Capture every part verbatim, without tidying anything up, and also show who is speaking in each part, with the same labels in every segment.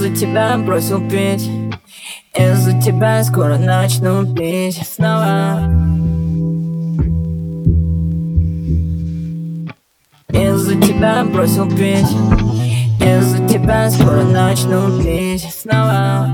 Speaker 1: Из-за тебя бросил пить, из-за тебя скоро начну пить снова. Из-за тебя бросил пить, из-за тебя скоро начну пить снова.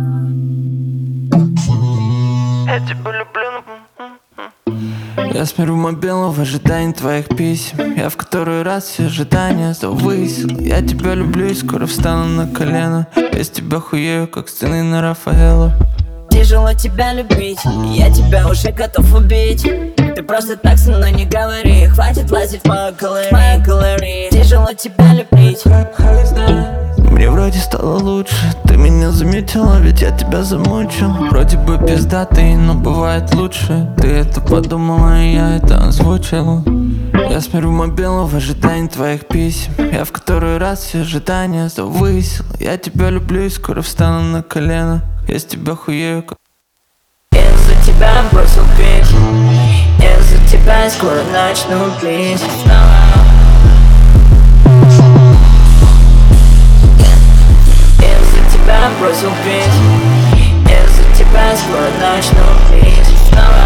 Speaker 1: Я тебя люблю.
Speaker 2: Я смотрю мобилу в ожидании твоих писем. Я в который раз все ожидания завысил. Я тебя люблю и скоро встану на колено. Я с тебя хуею, как стены на Рафаэлло.
Speaker 1: Тяжело тебя любить, я тебя уже готов убить. Ты просто так со мной не говори, хватит лазить в мою галерею. Тяжело тебя любить.
Speaker 2: Мне вроде стало лучше, ты меня заметила, ведь я тебя замучил. Вроде бы пиздатый, но бывает лучше. Ты это подумала, и я это озвучил. Я смотрю мобилу в ожидании твоих писем. Я в который раз все ожидания завысил. Я тебя люблю и скоро встану на колено. Я с тебя хуею, как...
Speaker 1: Из-за тебя бросил пить, из-за тебя скоро начну пить снова. Из-за тебя бросил пить, из-за тебя скоро начну пить снова.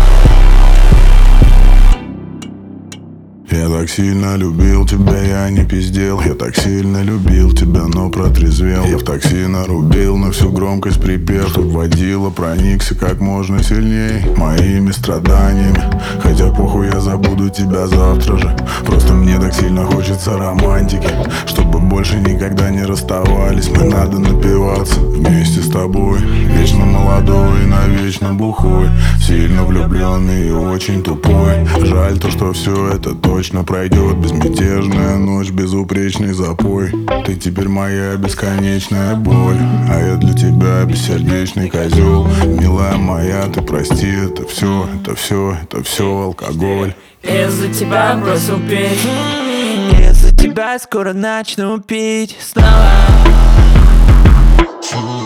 Speaker 3: Я так сильно любил тебя, я не пиздел. Я так сильно любил тебя, но протрезвел. Я в такси нарубил на всю громкость припев. Тут водила проникся как можно сильней моими страданиями. Хотя похуй, я забуду тебя завтра же. Просто мне так сильно хочется романтики, чтобы больше никогда не расставались. Мы надо напиваться вместе с тобой. Вечно молодой и навечно бухой, сильно влюбленный и очень тупой. Жаль то, что все это точно пройдет. Безмятежная ночь, безупречный запой. Ты теперь моя бесконечная боль, а я для тебя бессердечный козел. Милая моя, ты прости, это все, это все, это все алкоголь.
Speaker 1: Из-за тебя бросил пить,
Speaker 2: из-за тебя скоро начну пить снова.